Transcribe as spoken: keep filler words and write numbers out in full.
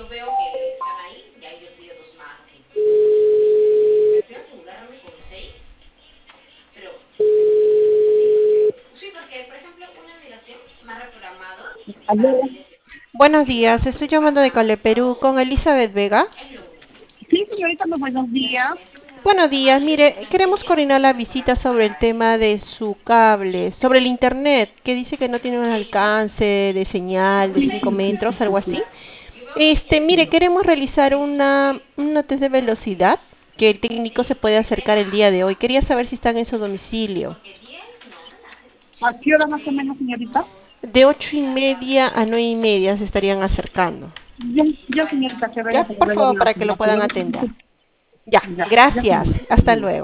Aló. Buenos días, estoy llamando de Cale Perú con Elizabeth Vega. Sí, señorita, muy buenos días. Buenos días, mire, queremos coordinar la visita sobre el tema de su cable, sobre el internet, que dice que no tiene un alcance de señal de Sí, cinco sí, sí, sí, metros, sí, algo sí. así. Este, mire, queremos realizar una, una test de velocidad que el técnico se puede acercar el día de hoy. Quería saber si están en su domicilio. ¿A qué hora más o menos, señorita? De ocho y media a nueve y media se estarían acercando. Yo, yo señorita, que Ya, venga para por ver favor, la para que lo la- puedan la- atender. Ya, Ya, ya, gracias. señorita. Hasta Venga. luego.